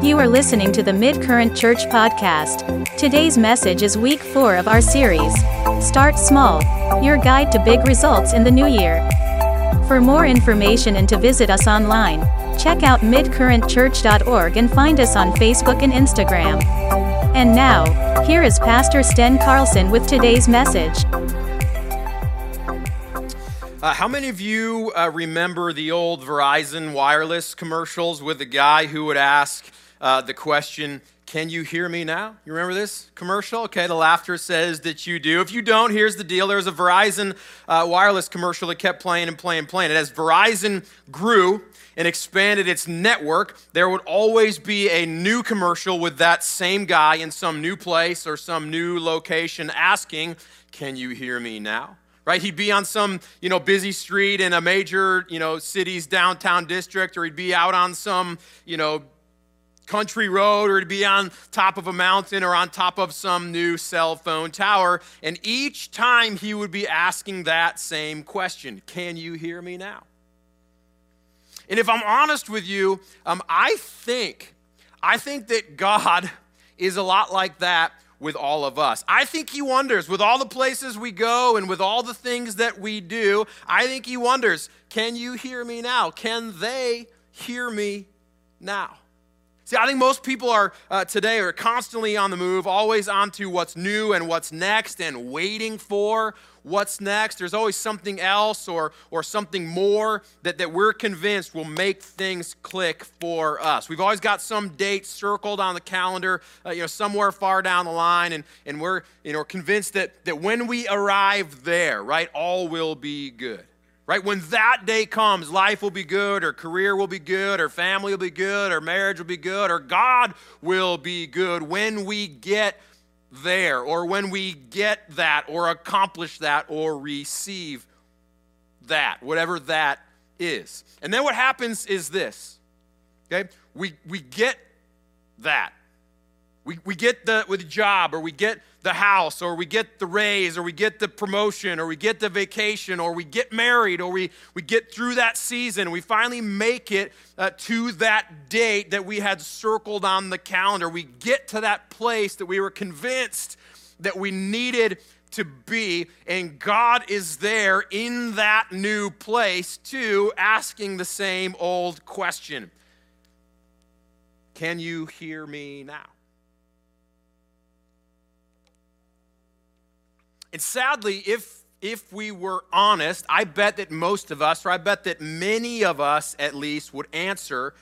You are listening to the Midcurrent Church podcast. Today's message is week 4 of our series, Start Small, your guide to big results in the new year. For more information and to visit us online, check out midcurrentchurch.org and find us on Facebook and Instagram. And now, here is Pastor Sten Carlson with today's message. How many of you remember the old Verizon wireless commercials with the guy who would ask the question, "Can you hear me now?" You remember this commercial? Okay, the laughter says that you do. If you don't, here's the deal. There was a Verizon wireless commercial that kept playing and playing and playing. And as Verizon grew and expanded its network, there would always be a new commercial with that same guy in some new place or some new location asking, "Can you hear me now?" Right? He'd be on some, busy street in a major, city's downtown district, or he'd be out on some, country road, or he'd be on top of a mountain or on top of some new cell phone tower. And each time he would be asking that same question, "Can you hear me now?" And if I'm honest with you, I think that God is a lot like that with all of us. I think he wonders, with all the places we go and with all the things that we do, I think he wonders, can you hear me now? Can they hear me now? See, I think most people today are constantly on the move, always onto what's new and what's next and waiting for what's next. There's always something else or something more that we're convinced will make things click for us. We've always got some date circled on the calendar, somewhere far down the line, and we're convinced that when we arrive there, right, all will be good. Right? When that day comes, life will be good, or career will be good, or family will be good, or marriage will be good, or God will be good when we get there, or when we get that, or accomplish that, or receive that, whatever that is. And then what happens is this, okay? We get that. We get the job, or we get the house, or we get the raise, or we get the promotion, or we get the vacation, or we get married, or we get through that season. We finally make it to that date that we had circled on the calendar. We get to that place that we were convinced that we needed to be, and God is there in that new place too, asking the same old question. Can you hear me now? And sadly, if we were honest, I bet that most of us, or I bet that many of us at least, would answer,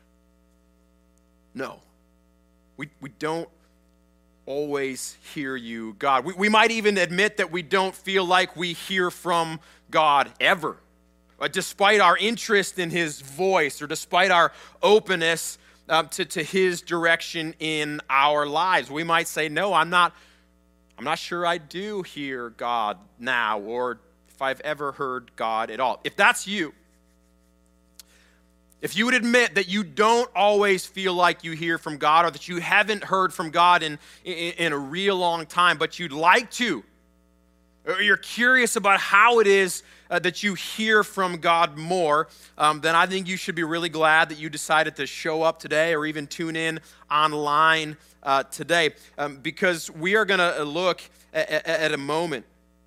no. We don't always hear you, God. We might even admit that we don't feel like we hear from God ever, despite our interest in his voice, or despite our openness to his direction in our lives. We might say, no, I'm not sure I do hear God now, or if I've ever heard God at all. If that's you, if you would admit that you don't always feel like you hear from God, or that you haven't heard from God in a real long time, but you'd like to, or you're curious about how it is that you hear from God more, then I think you should be really glad that you decided to show up today, or even tune in online today, because we are going to look at a moment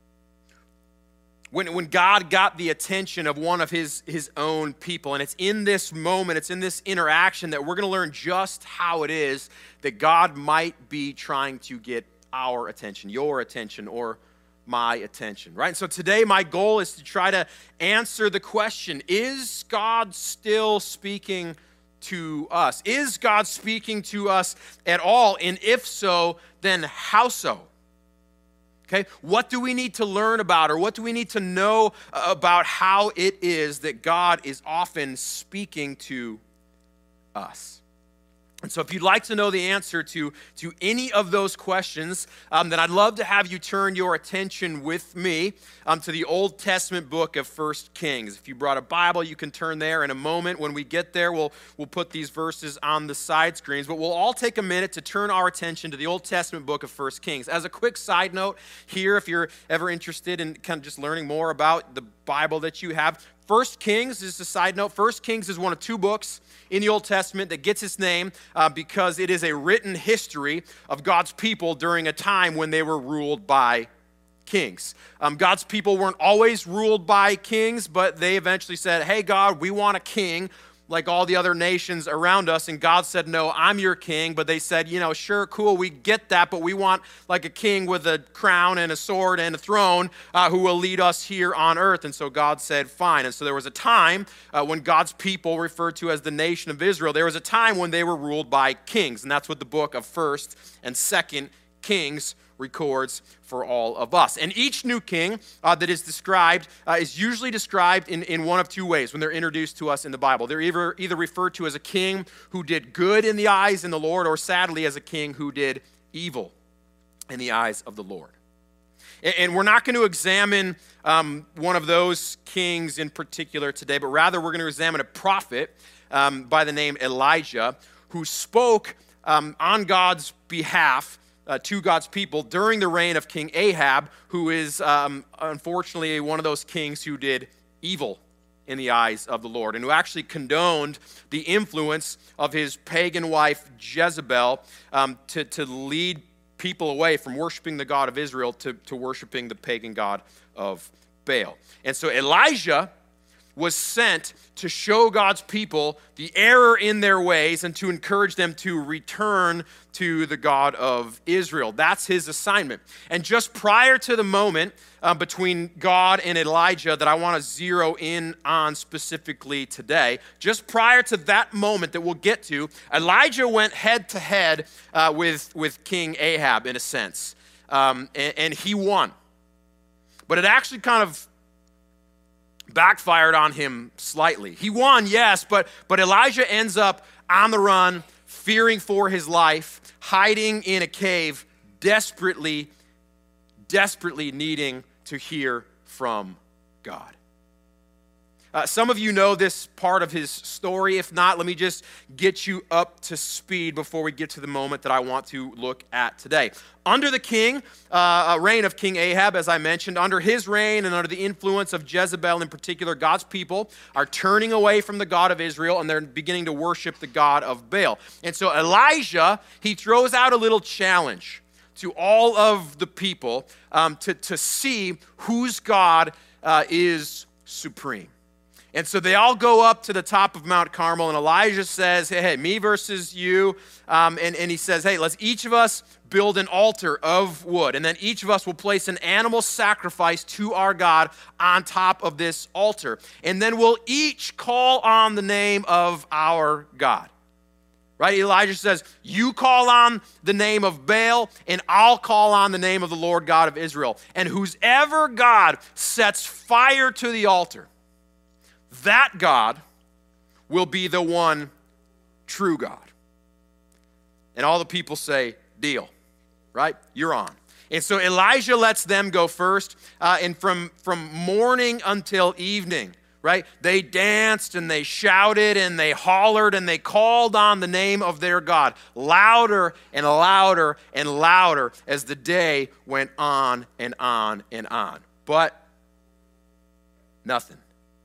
when God got the attention of one of his own people. And it's in this moment, it's in this interaction that we're going to learn just how it is that God might be trying to get our attention, your attention, or my attention, right? And so today my goal is to try to answer the question, is God still speaking to us? Is God speaking to us at all? And if so, then how so? Okay, what do we need to learn about, or what do we need to know about how it is that God is often speaking to us? And so if you'd like to know the answer to any of those questions, then I'd love to have you turn your attention with me to the Old Testament book of 1 Kings. If you brought a Bible, you can turn there. In a moment, when we get there, we'll put these verses on the side screens. But we'll all take a minute to turn our attention to the Old Testament book of 1 Kings. As a quick side note here, if you're ever interested in kind of just learning more about the Bible that you have, First Kings, just a side note, First Kings is one of two books in the Old Testament that gets its name because it is a written history of God's people during a time when they were ruled by kings. God's people weren't always ruled by kings, but they eventually said, hey, God, we want a king like all the other nations around us. And God said, no, I'm your king. But they said, sure, cool, we get that, but we want like a king with a crown and a sword and a throne who will lead us here on earth. And so God said, fine. And so there was a time when God's people, referred to as the nation of Israel, there was a time when they were ruled by kings. And that's what the book of 1st and 2nd Kings records for all of us. And each new king that is described is usually described in one of two ways when they're introduced to us in the Bible. They're either referred to as a king who did good in the eyes of the Lord, or sadly as a king who did evil in the eyes of the Lord. And we're not going to examine one of those kings in particular today, but rather we're going to examine a prophet by the name Elijah who spoke on God's behalf to God's people during the reign of King Ahab, who is unfortunately one of those kings who did evil in the eyes of the Lord and who actually condoned the influence of his pagan wife Jezebel to lead people away from worshiping the God of Israel to worshiping the pagan god of Baal. And so Elijah was sent to show God's people the error in their ways and to encourage them to return to the God of Israel. That's his assignment. And just prior to the moment between God and Elijah that I want to zero in on specifically today, just prior to that moment that we'll get to, Elijah went head to head with King Ahab in a sense. And he won. But it actually kind of backfired on him slightly. He won, yes, but Elijah ends up on the run, fearing for his life, hiding in a cave, desperately needing to hear from God. Some of you know this part of his story. If not, let me just get you up to speed before we get to the moment that I want to look at today. Under the reign of King Ahab, as I mentioned, under his reign and under the influence of Jezebel in particular, God's people are turning away from the God of Israel and they're beginning to worship the God of Baal. And so Elijah, he throws out a little challenge to all of the people to see whose God is supreme. And so they all go up to the top of Mount Carmel, and Elijah says, hey, me versus you. And he says, hey, let's each of us build an altar of wood, and then each of us will place an animal sacrifice to our God on top of this altar. And then we'll each call on the name of our God. Right? Elijah says, you call on the name of Baal, and I'll call on the name of the Lord God of Israel. And whoever God sets fire to the altar, that God will be the one true God. And all the people say, deal, right? You're on. And so Elijah lets them go first. And from morning until evening, right, they danced and they shouted and they hollered and they called on the name of their God louder and louder and louder as the day went on and on and on. But nothing.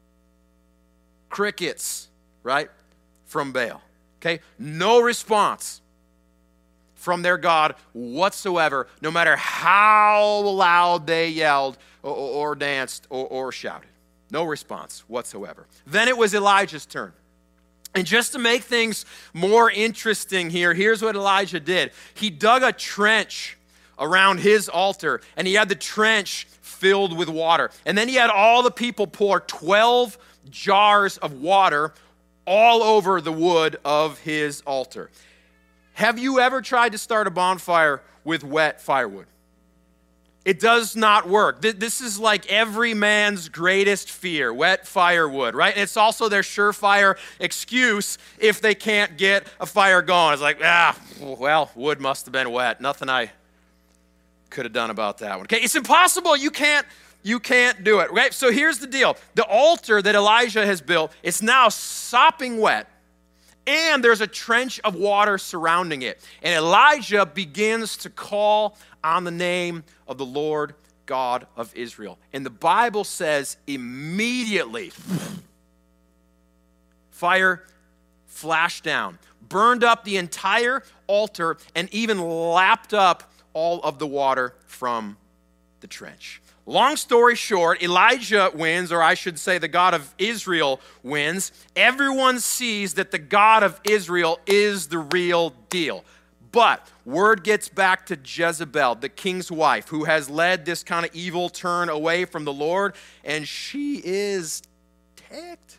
Crickets, right, from Baal, okay? No response from their God whatsoever, no matter how loud they yelled or danced or shouted. No response whatsoever. Then it was Elijah's turn. And just to make things more interesting here, here's what Elijah did. He dug a trench around his altar, and he had the trench filled with water. And then he had all the people pour 12 jars of water all over the wood of his altar. Have you ever tried to start a bonfire with wet firewood? It does not work. This is like every man's greatest fear, wet firewood, right? And it's also their surefire excuse if they can't get a fire going. It's like, well, wood must have been wet. Nothing I could have done about that one. Okay, it's impossible. You can't do it, right? So here's the deal. The altar that Elijah has built is now sopping wet, and there's a trench of water surrounding it. And Elijah begins to call on the name of the Lord God of Israel. And the Bible says immediately, fire flashed down, burned up the entire altar, and even lapped up all of the water from the trench. Long story short, Elijah wins, or I should say the God of Israel wins. Everyone sees that the God of Israel is the real deal. But word gets back to Jezebel, the king's wife, who has led this kind of evil turn away from the Lord, and she is ticked.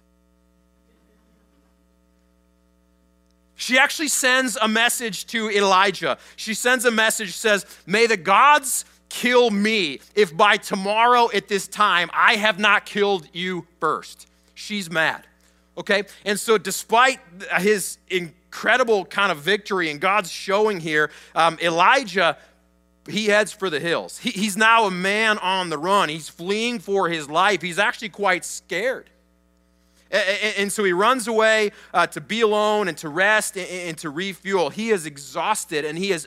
She actually sends a message to Elijah. She sends a message, says, "May the gods kill me if by tomorrow at this time I have not killed you first." She's mad, okay? And so despite his incredible kind of victory and God's showing here, Elijah, he heads for the hills. He's now a man on the run. He's fleeing for his life. He's actually quite scared. And so he runs away to be alone and to rest and to refuel. He is exhausted and he is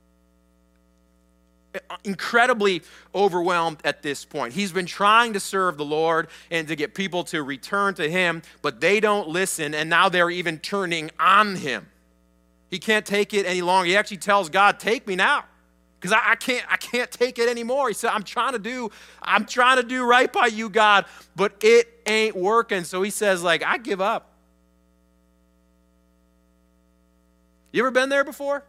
incredibly overwhelmed at this point. He's been trying to serve the Lord and to get people to return to him, but they don't listen, and now they're even turning on him. He can't take it any longer. He actually tells God, "Take me now, because I can't take it anymore." He said, I'm trying to do right by you, God, but it ain't working. So he says, like, "I give up." You ever been there before?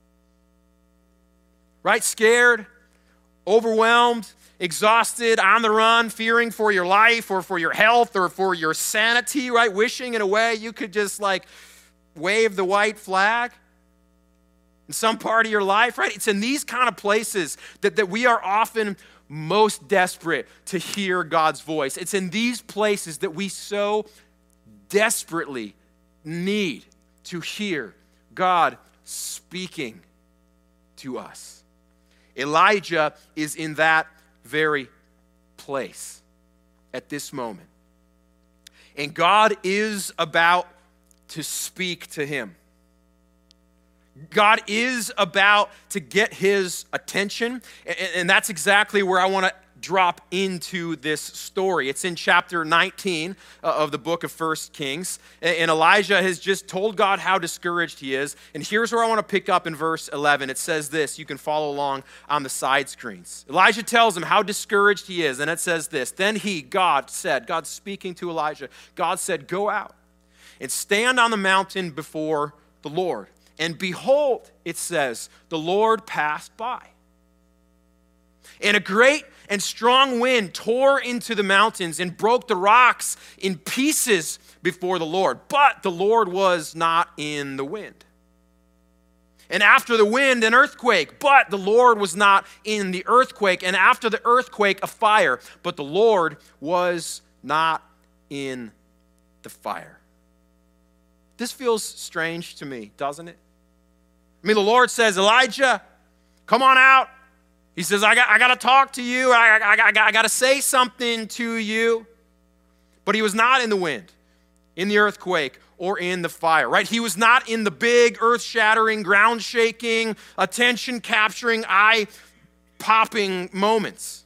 Right? Scared, overwhelmed, exhausted, on the run, fearing for your life or for your health or for your sanity, right? Wishing in a way you could just like wave the white flag in some part of your life, right? It's in these kind of places that we are often most desperate to hear God's voice. It's in these places that we so desperately need to hear God speaking to us. Elijah is in that very place at this moment. And God is about to speak to him. God is about to get his attention, and that's exactly where I want to drop into this story. It's in chapter 19 of the book of 1 Kings, and Elijah has just told God how discouraged he is, and here's where I want to pick up in verse 11. It says this, you can follow along on the side screens. Elijah tells him how discouraged he is, and it says this, "Then God speaking to Elijah, God said, 'Go out and stand on the mountain before the Lord.' And behold," it says, "the Lord passed by. And a great and strong wind tore into the mountains and broke the rocks in pieces before the Lord. But the Lord was not in the wind. And after the wind, an earthquake. But the Lord was not in the earthquake. And after the earthquake, a fire. But the Lord was not in the fire." This feels strange to me, doesn't it? I mean, the Lord says, "Elijah, come on out." He says, I got to talk to you. I got to say something to you. But he was not in the wind, in the earthquake, or in the fire, right? He was not in the big, earth-shattering, ground-shaking, attention-capturing, eye-popping moments.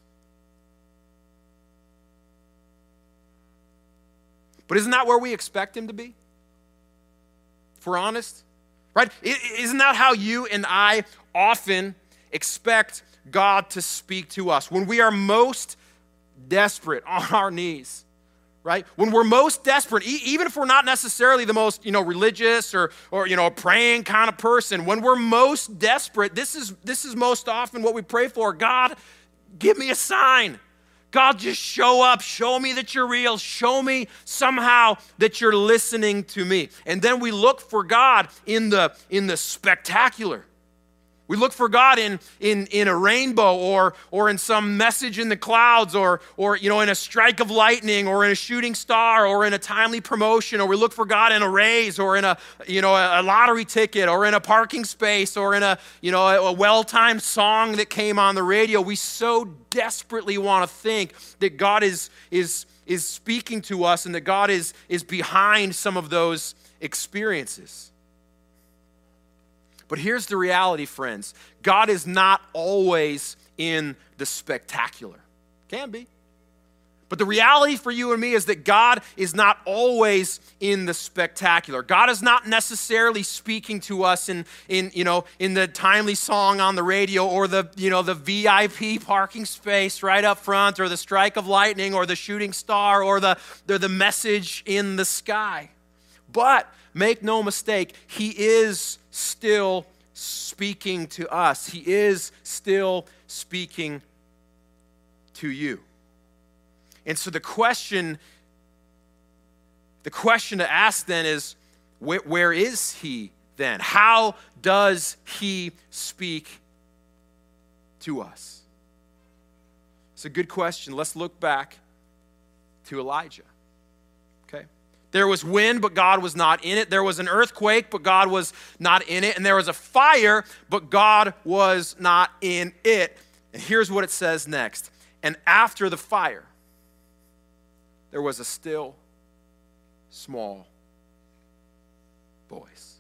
But isn't that where we expect him to be? If we're honest, right? Isn't that how you and I often expect God to speak to us? When we are most desperate on our knees, right? When we're most desperate, even if we're not necessarily the most, religious or a praying kind of person, when we're most desperate, this is most often what we pray for. God, give me a sign. God, just show up. Show me that you're real. Show me somehow that you're listening to me. And then we look for God in the spectacular. We look for God in a rainbow or in some message in the clouds or in a strike of lightning or in a shooting star or in a timely promotion, or we look for God in a raise or in a lottery ticket or in a parking space or in a well-timed song that came on the radio. We so desperately want to think that God is speaking to us and that God is behind some of those experiences. But here's the reality, friends. God is not always in the spectacular. Can be. But the reality for you and me is that God is not always in the spectacular. God is not necessarily speaking to us in the timely song on the radio, or the VIP parking space right up front, or the strike of lightning, or the shooting star, or the message in the sky. But make no mistake, he is still speaking to us. He is still speaking to you. And so the question to ask then is, where is he then? How does he speak to us? It's a good question. Let's look back to Elijah. Okay? There was wind, but God was not in it. There was an earthquake, but God was not in it. And there was a fire, but God was not in it. And here's what it says next. And after the fire, there was a still, small voice.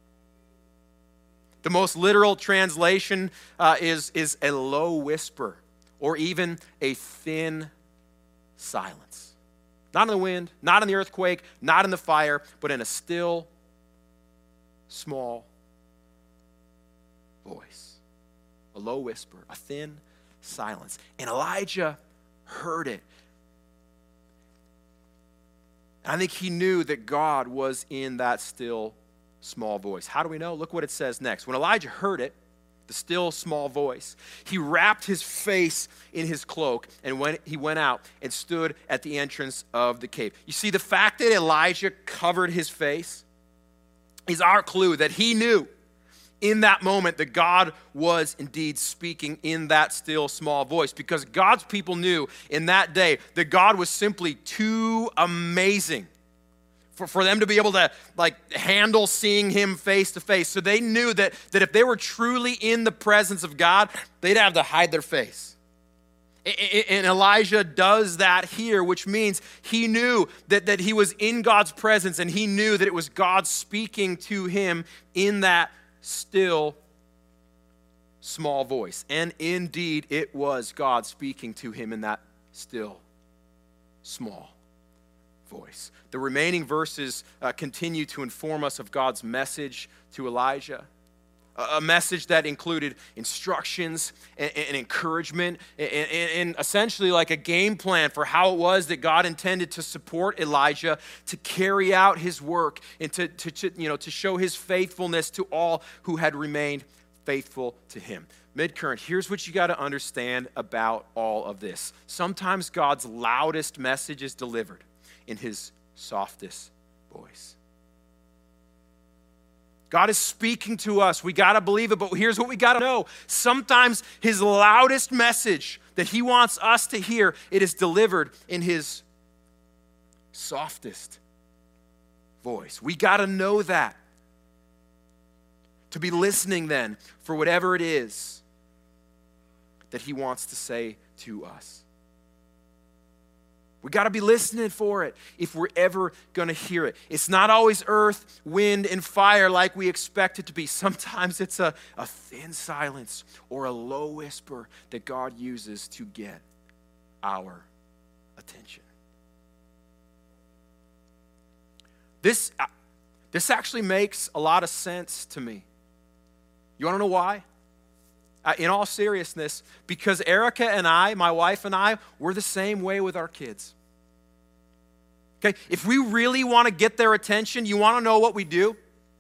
The most literal translation is a low whisper, or even a thin silence. Not in the wind, not in the earthquake, not in the fire, but in a still, small voice. A low whisper, a thin silence. And Elijah heard it. I think he knew that God was in that still, small voice. How do we know? Look what it says next. When Elijah heard it, the still, small voice, he wrapped his face in his cloak, and he went out and stood at the entrance of the cave. You see, the fact that Elijah covered his face is our clue that he knew in that moment that God was indeed speaking in that still, small voice, because God's people knew in that day that God was simply too amazing for them to be able to handle seeing him face to face. So they knew that if they were truly in the presence of God, they'd have to hide their face. And Elijah does that here, which means he knew that he was in God's presence, and he knew that it was God speaking to him in that still, small voice. And indeed, it was God speaking to him in that still, small voice. The remaining verses continue to inform us of God's message to Elijah. A message that included instructions and encouragement and essentially like a game plan for how it was that God intended to support Elijah to carry out his work and to show his faithfulness to all who had remained faithful to him. Midcurrent, here's what you got to understand about all of this. Sometimes God's loudest message is delivered in his softest voice. God is speaking to us. We got to believe it, but here's what we got to know. Sometimes his loudest message that he wants us to hear, it is delivered in his softest voice. We got to know that. To be listening then for whatever it is that he wants to say to us. We got to be listening for it if we're ever going to hear it. It's not always earth, wind, and fire like we expect it to be. Sometimes it's a thin silence or a low whisper that God uses to get our attention. This actually makes a lot of sense to me. You want to know why? In all seriousness, because Erica and I, my wife and I, we're the same way with our kids. Okay, if we really want to get their attention, you want to know what we do?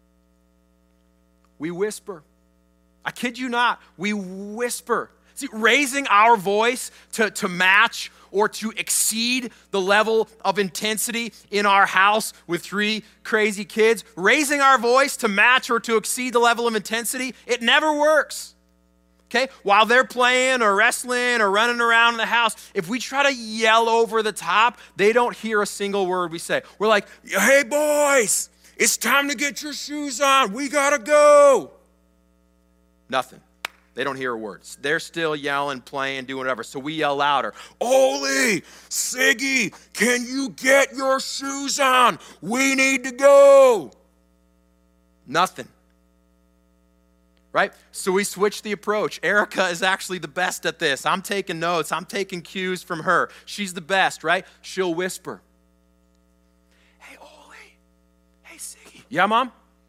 We whisper. I kid you not, we whisper. See, raising our voice to match or to exceed the level of intensity in our house with 3 crazy kids, raising our voice to match or to exceed the level of intensity, it never works. Okay, while they're playing or wrestling or running around in the house, if we try to yell over the top, they don't hear a single word we say. We're like, hey boys, it's time to get your shoes on. We gotta go. Nothing. They don't hear a word. They're still yelling, playing, doing whatever. So we yell louder. Oli, Siggy, can you get your shoes on? We need to go. Nothing. right? So we switched the approach. Erica is actually the best at this. I'm taking notes. I'm taking cues from her. She's the best, right? She'll whisper, "Hey, Oli. Hey, Siggy." "Yeah, Mom?"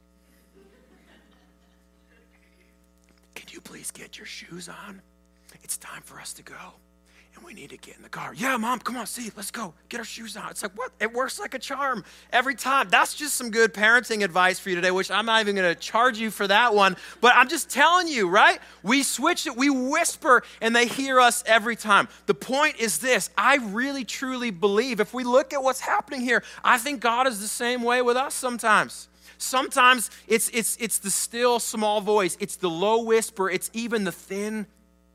"Can you please get your shoes on? It's time for us to go. And we need to get in the car." "Yeah, Mom, come on, see, let's go. Get our shoes on." It's like, what? It works like a charm every time. That's just some good parenting advice for you today, which I'm not even going to charge you for that one. But I'm just telling you, right? We switched it. We whisper, and they hear us every time. The point is this. I really, truly believe, if we look at what's happening here, I think God is the same way with us sometimes. Sometimes it's the still, small voice. It's the low whisper. It's even the thin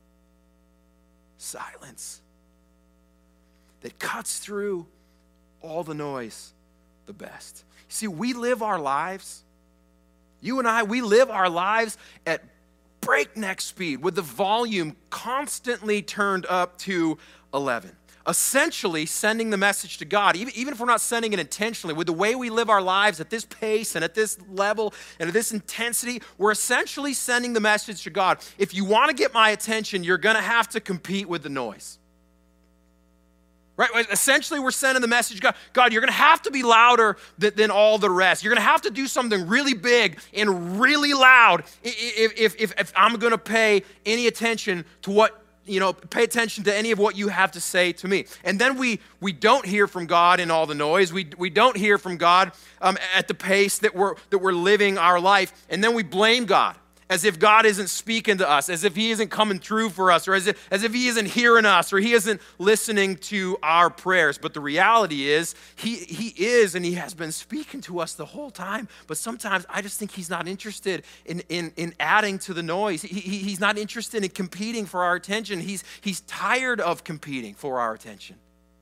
silence that cuts through all the noise the best. See, we live our lives, you and I, we live our lives at breakneck speed with the volume constantly turned up to 11. Essentially sending the message to God, even if we're not sending it intentionally, with the way we live our lives at this pace and at this level and at this intensity, we're essentially sending the message to God. If you want to get my attention, you're going to have to compete with the noise. Right? Essentially, we're sending the message, God, you're going to have to be louder than all the rest. You're going to have to do something really big and really loud if I'm going to pay any attention to what, pay attention to any of what you have to say to me. And then we don't hear from God in all the noise. We don't hear from God at the pace that we're living our life. And then we blame God as if God isn't speaking to us, as if he isn't coming through for us, or as if he isn't hearing us, or he isn't listening to our prayers. But the reality is, he is, and he has been speaking to us the whole time. But sometimes I just think he's not interested in adding to the noise. He's not interested in competing for our attention. He's tired of competing for our attention.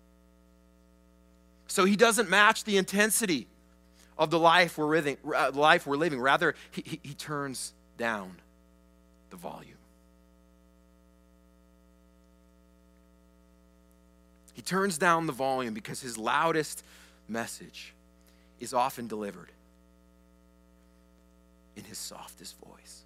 So he doesn't match the intensity of the life we're living. Rather, he turns down the volume. He turns down the volume because his loudest message is often delivered in his softest voice.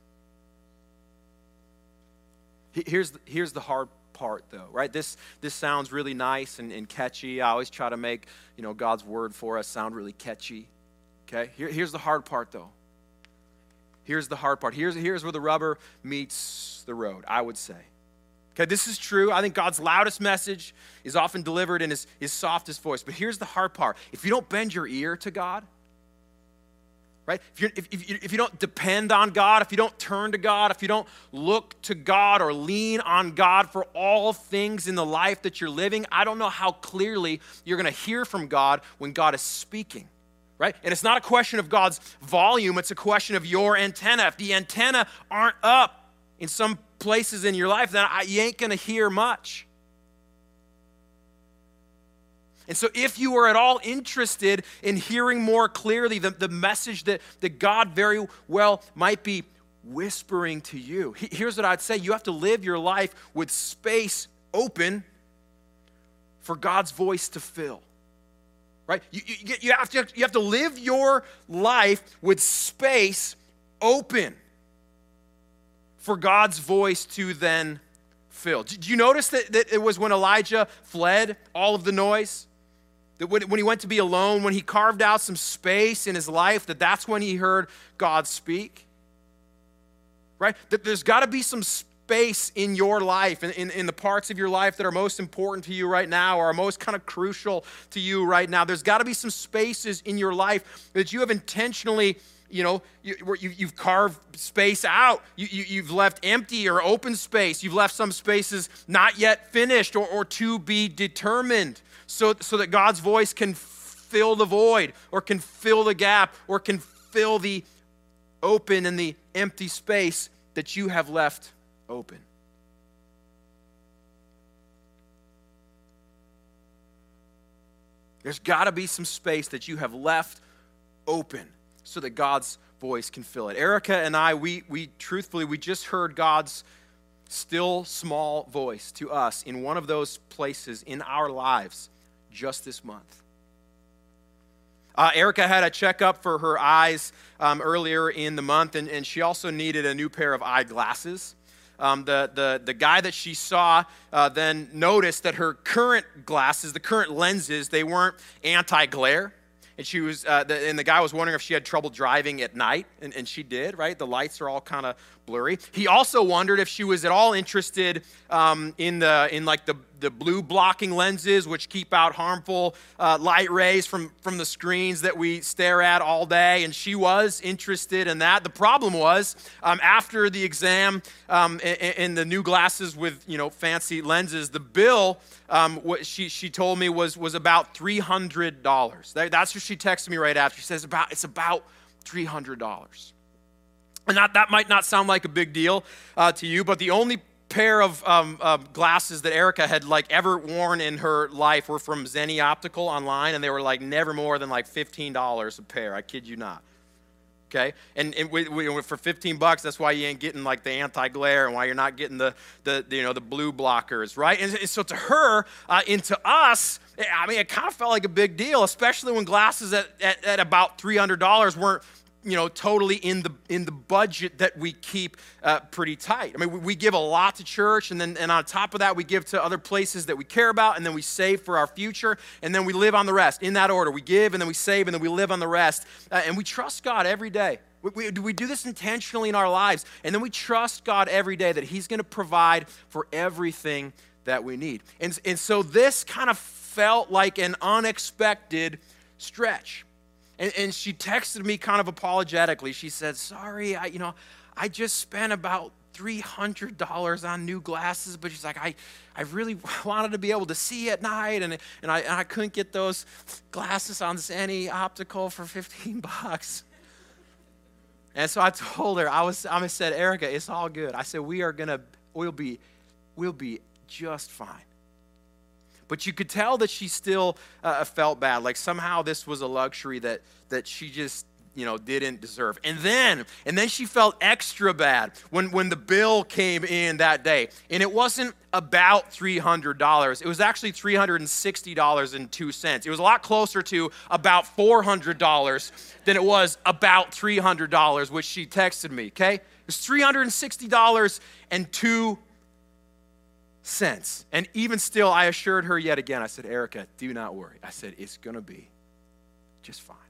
Here's the hard part, though, right? This sounds really nice and catchy. I always try to make God's word for us sound really catchy. Okay? Here's the hard part, though. Here's the hard part. Here's where the rubber meets the road, I would say. Okay, this is true. I think God's loudest message is often delivered in his softest voice. But here's the hard part. If you don't bend your ear to God, right? If you don't depend on God, if you don't turn to God, if you don't look to God or lean on God for all things in the life that you're living, I don't know how clearly you're going to hear from God when God is speaking. Right? And it's not a question of God's volume, it's a question of your antenna. If the antenna aren't up in some places in your life, then you ain't going to hear much. And so if you are at all interested in hearing more clearly the message that God very well might be whispering to you, here's what I'd say. You have to live your life with space open for God's voice to fill. Right? You have to live your life with space open for God's voice to then fill. Did you notice that it was when Elijah fled all of the noise? That when he went to be alone, when he carved out some space in his life, that's when he heard God speak? Right? That there's got to be some space in your life, in the parts of your life that are most important to you right now or are most kind of crucial to you right now. There's got to be some spaces in your life that you have intentionally, you've carved space out. You've left empty or open space. You've left some spaces not yet finished or to be determined so that God's voice can fill the void or can fill the gap or can fill the open and the empty space that you have left open. There's got to be some space that you have left open so that God's voice can fill it. Erica and I, we truthfully, we just heard God's still small voice to us in one of those places in our lives just this month. Erica had a checkup for her eyes earlier in the month, and she also needed a new pair of eyeglasses. The guy that she saw then noticed that her current glasses, the current lenses, they weren't anti-glare. And she was, and the guy was wondering if she had trouble driving at night, and she did, right? The lights are all kind of blurry. He also wondered if she was at all interested in the blue blocking lenses, which keep out harmful light rays from the screens that we stare at all day. And she was interested in that. The problem was after the exam and the new glasses with fancy lenses, the bill what she told me was about $300. That's what she texted me right after. She says it's about $300. And that might not sound like a big deal to you, but the only pair of glasses that Erica had ever worn in her life were from Zenni Optical online, and they were never more than $15 a pair. I kid you not. Okay, and for $15, that's why you ain't getting the anti-glare, and why you're not getting the blue blockers, right? And so to her and to us, it kind of felt like a big deal, especially when glasses at about $300 weren't totally in the budget that we keep pretty tight. We give a lot to church, and on top of that, we give to other places that we care about, and then we save for our future, and then we live on the rest. In that order, we give, and then we save, and then we live on the rest. And we trust God every day. We do this intentionally in our lives, and then we trust God every day that He's going to provide for everything that we need. And so this kind of felt like an unexpected stretch. And she texted me kind of apologetically. She said, sorry, I just spent about $300 on new glasses, but she's like, I really wanted to be able to see at night, and I couldn't get those glasses on Zenni Optical for $15. And so I told her, I said, Erica, it's all good. I said, we'll be just fine. But you could tell that she still felt bad, like somehow this was a luxury that she just didn't deserve. And then she felt extra bad when the bill came in that day. And it wasn't about $300. It was actually $360.02. It was a lot closer to about $400 than it was about $300, which she texted me, okay? It was $360.02. And even still, I assured her yet again, I said, Erica, do not worry. I said, it's going to be just fine.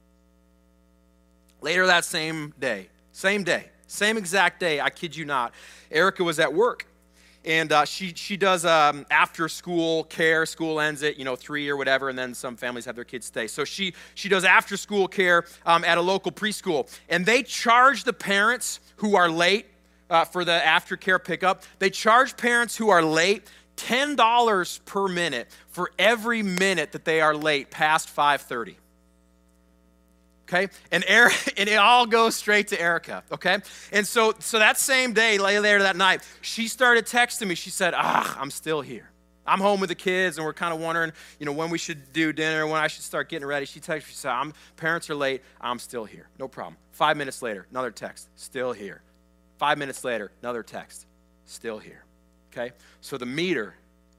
Later that same same exact day, I kid you not, Erica was at work. And she does after school care. School ends at 3 or whatever, and then some families have their kids stay. So she does after school care at a local preschool. And they charge the parents who are late for the aftercare pickup. They charge parents who are late $10 per minute for every minute that they are late past 5:30. Okay, and it all goes straight to Erica. Okay, and so that same day, later that night, she started texting me. She said, I'm still here. I'm home with the kids, and we're kind of wondering, when we should do dinner, when I should start getting ready. She texted me. She said, parents are late. I'm still here. No problem. 5 minutes later, another text. Still here. 5 minutes later, another text, still here, okay? So the meter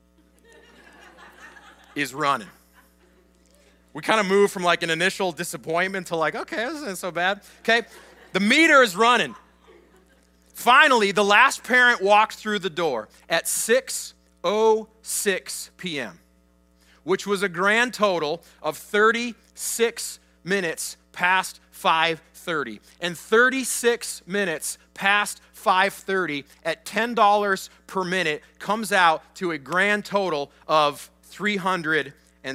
is running. We kind of moved from an initial disappointment to okay, this isn't so bad, okay? The meter is running. Finally, the last parent walked through the door at 6:06 p.m., which was a grand total of 36 minutes past 5:30. And 36 minutes past 5:30 at $10 per minute comes out to a grand total of $360.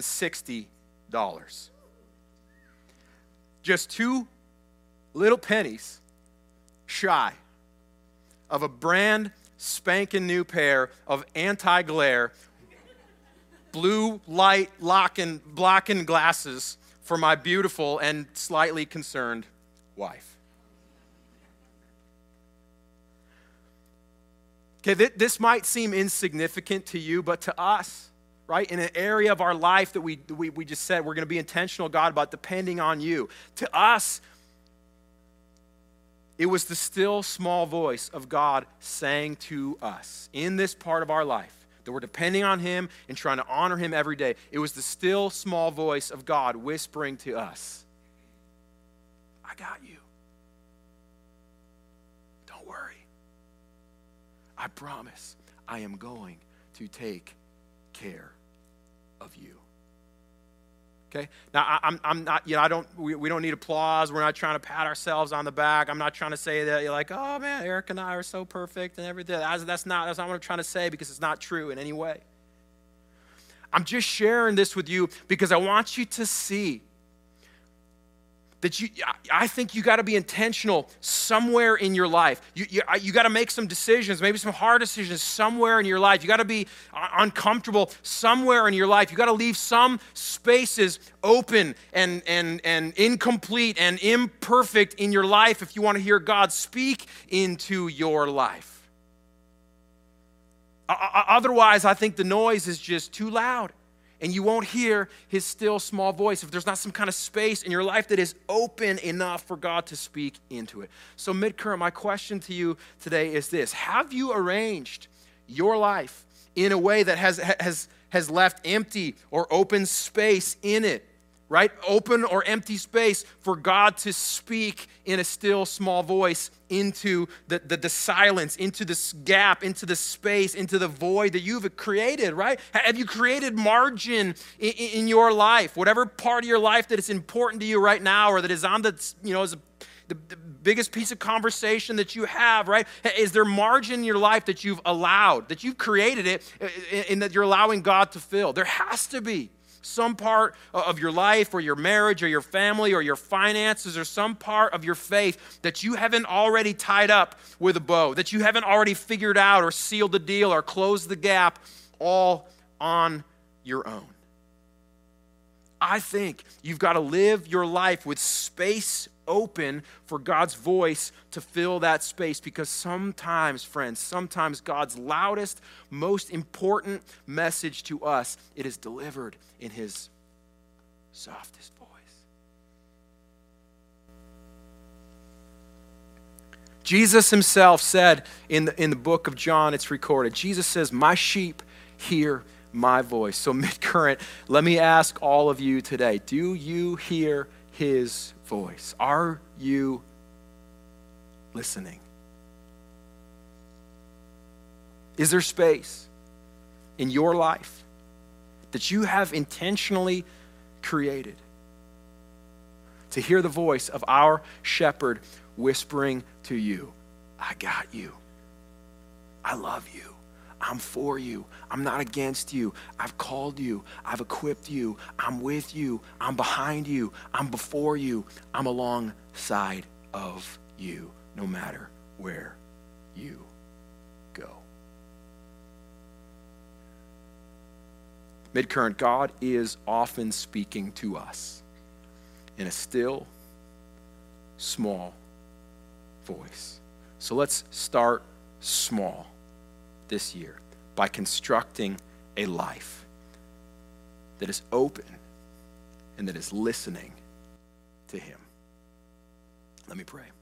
Just 2 little pennies shy of a brand spanking new pair of anti-glare blue light blocking glasses for my beautiful and slightly concerned wife. Okay, this might seem insignificant to you, but to us, right, in an area of our life that we just said we're going to be intentional, God, about depending on you. To us, it was the still small voice of God saying to us in this part of our life, that we're depending on him and trying to honor him every day. It was the still small voice of God whispering to us, I got you. Don't worry. I promise I am going to take care of you. Okay. Now I'm not. We don't need applause. We're not trying to pat ourselves on the back. I'm not trying to say that you're like, oh man, Eric and I are so perfect and everything. That's not what I'm trying to say, because it's not true in any way. I'm just sharing this with you because I want you to see that I think you got to be intentional somewhere in your life. You got to make some decisions, maybe some hard decisions somewhere in your life. You got to be uncomfortable somewhere in your life. You got to leave some spaces open and incomplete and imperfect in your life if you want to hear God speak into your life. Otherwise, I think the noise is just too loud. And you won't hear his still small voice if there's not some kind of space in your life that is open enough for God to speak into it. So Midcurrent, my question to you today is this. Have you arranged your life in a way that has left empty or open space in it? Right? Open or empty space for God to speak in a still small voice into the silence, into this gap, into the space, into the void that you've created, right? Have you created margin in your life? Whatever part of your life that is important to you right now, or that is on is the biggest piece of conversation that you have, right? Is there margin in your life that you've allowed, that you've created it, and that you're allowing God to fill? There has to be some part of your life or your marriage or your family or your finances or some part of your faith that you haven't already tied up with a bow, that you haven't already figured out or sealed the deal or closed the gap all on your own. I think you've got to live your life with space open for God's voice to fill that space, because sometimes, friends, sometimes God's loudest, most important message to us, it is delivered in his softest voice. Jesus himself said in the book of John, it's recorded, Jesus says, my sheep hear my voice. So Midcurrent, let me ask all of you today, do you hear his voice? Are you listening? Is there space in your life that you have intentionally created to hear the voice of our shepherd whispering to you, I got you. I love you. I'm for you. I'm not against you. I've called you. I've equipped you. I'm with you. I'm behind you. I'm before you. I'm alongside of you, no matter where you go. Midcurrent, God is often speaking to us in a still, small voice. So let's start small this year by constructing a life that is open and that is listening to him. Let me pray.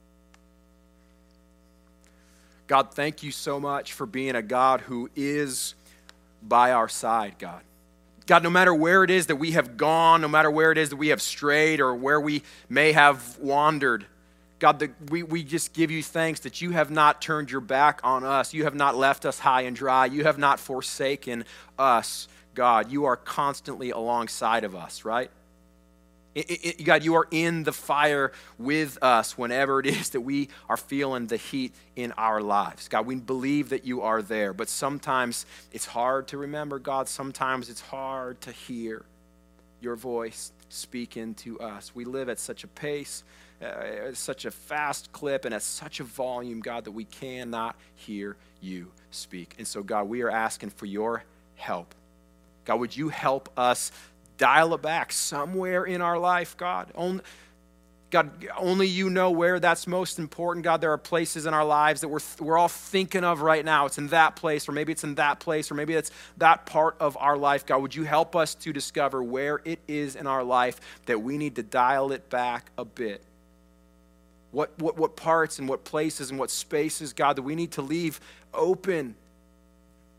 God, thank you so much for being a God who is by our side, God. God, no matter where it is that we have gone, no matter where it is that we have strayed or where we may have wandered, God, we just give you thanks that you have not turned your back on us. You have not left us high and dry. You have not forsaken us, God. You are constantly alongside of us, right? God, you are in the fire with us whenever it is that we are feeling the heat in our lives. God, we believe that you are there, but sometimes it's hard to remember, God. Sometimes it's hard to hear your voice speaking to us. We live at such a pace, such a fast clip, and at such a volume, God, that we cannot hear you speak. And so, God, we are asking for your help. God, would you help us dial it back somewhere in our life, God? Only you know where that's most important, God. There are places in our lives that we're all thinking of right now. It's in that place, or maybe it's in that place, or maybe it's that part of our life. God, would you help us to discover where it is in our life that we need to dial it back a bit? What parts and what places and what spaces, God, that we need to leave open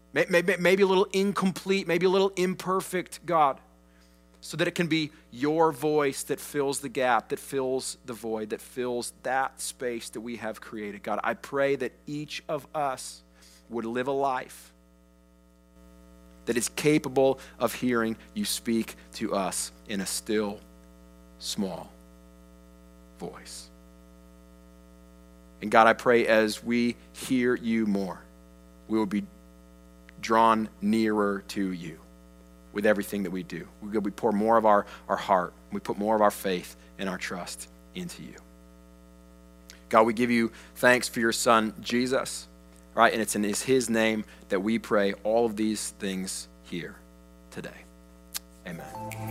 maybe a little incomplete, maybe a little imperfect, God, so that it can be your voice that fills the gap, that fills the void, that fills that space that we have created. God, I pray that each of us would live a life that is capable of hearing you speak to us in a still, small voice. And God, I pray as we hear you more, we will be drawn nearer to you with everything that we do. We pour more of our heart. We put more of our faith and our trust into you. God, we give you thanks for your son, Jesus, right? And it's in his name that we pray all of these things here today. Amen.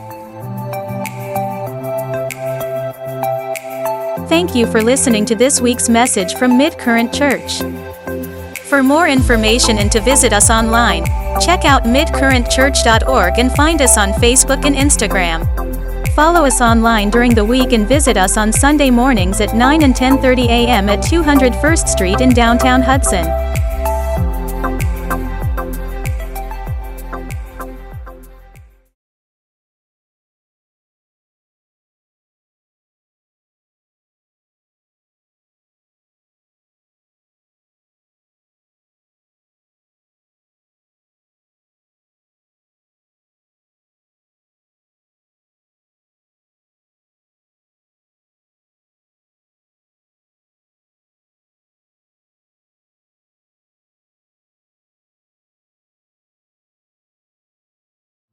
Thank you for listening to this week's message from Midcurrent Church. For more information and to visit us online, check out midcurrentchurch.org and find us on Facebook and Instagram. Follow us online during the week and visit us on Sunday mornings at 9 and 10:30 a.m. at 200 First Street in downtown Hudson.